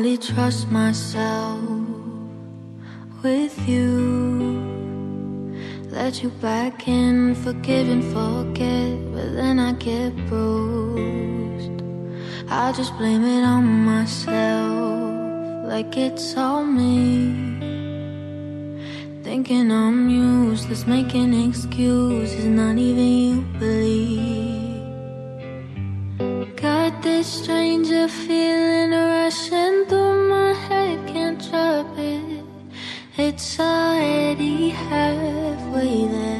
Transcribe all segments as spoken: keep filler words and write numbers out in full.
really trust myself with you. Let you back in, forgive and forget, but then I get bruised. I just blame it on myself, like it's all me. Thinking I'm useless, making excuses, not even you believe. Got this stranger feeling rushing through my head, can't drop it. It's already halfway there.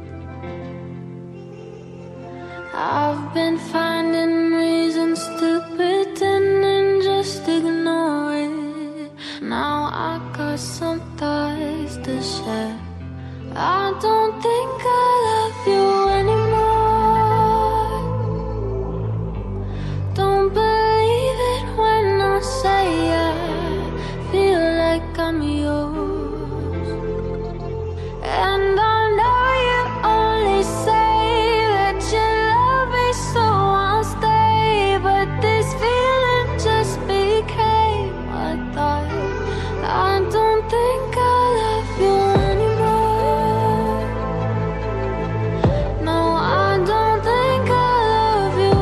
I've been finding reasons to pretend and just ignore it. Now I got some thoughts to share. I don't think I love you anymore. Don't believe it when I say I feel like I'm yours. And I know you only say that you love me, so I'll stay. But this feeling just became a thought. I don't think I love you anymore. No, I don't think I love you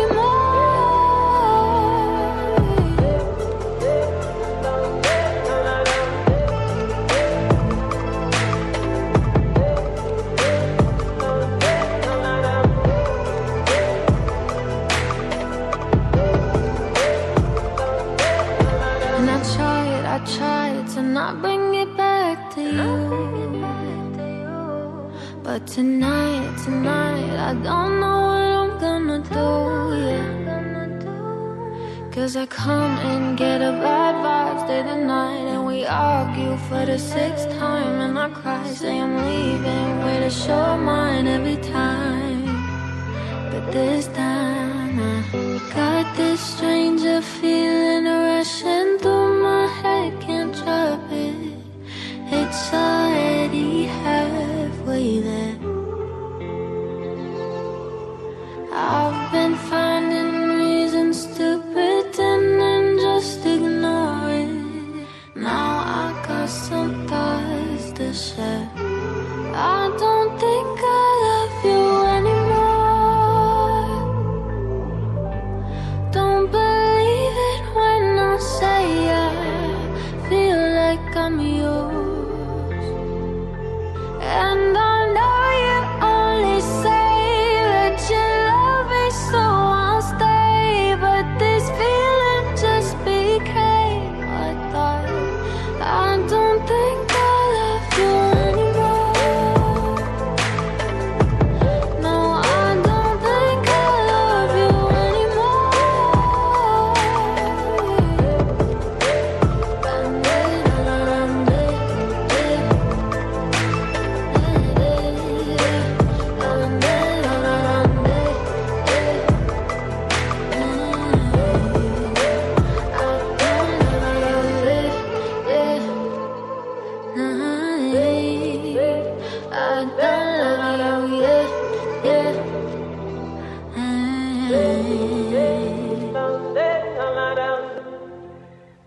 And I tried, I tried to not bring it back to you. But tonight, tonight, I don't know what I'm gonna do, yeah. Cause I come and get a bad vibes day to night, and we argue for the sixth time, and I cry, say I'm leaving with a short mind every time. But this time I got this stranger feeling rushing through my head, can't drop it. It's already halfway there. I've been finding reasons to pretend and just ignore it. Now I got some thoughts to share. I don't think I love you anymore. Don't believe it when I say I feel like I'm yours. And I know you only say that you love me, so I'll stay. But this feeling just became a thought. I don't think I love you anymore. No, I don't think I love you anymore.